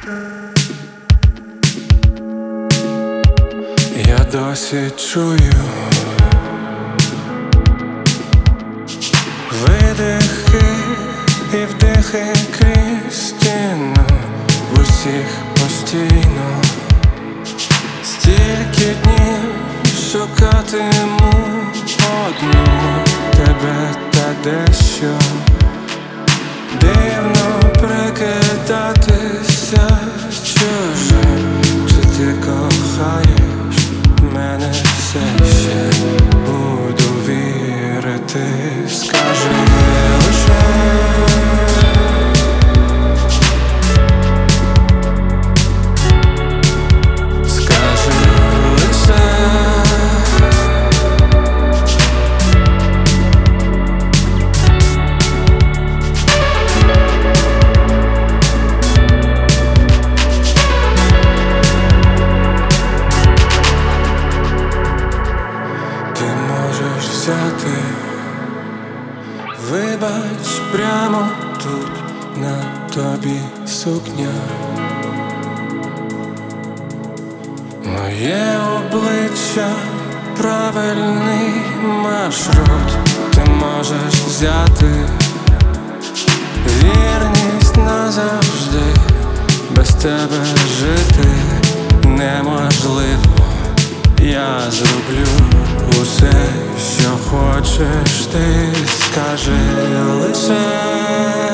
Я досі чую видихи і вдихи крізь стіну, в усіх постійно. Стільки днів шукатиму одну тебе, та дещо дивно прикидатися чужим. Чи ти кохаєш мене все ще? Буду вірити, скажи лише. Вибач, прямо тут на тобі сукня, моє обличчя, правильний маршрут. Ти можеш взяти вірність назавжди, без тебе жити неможливо. Я зроблю усе, що хочеш ти, скажи лише.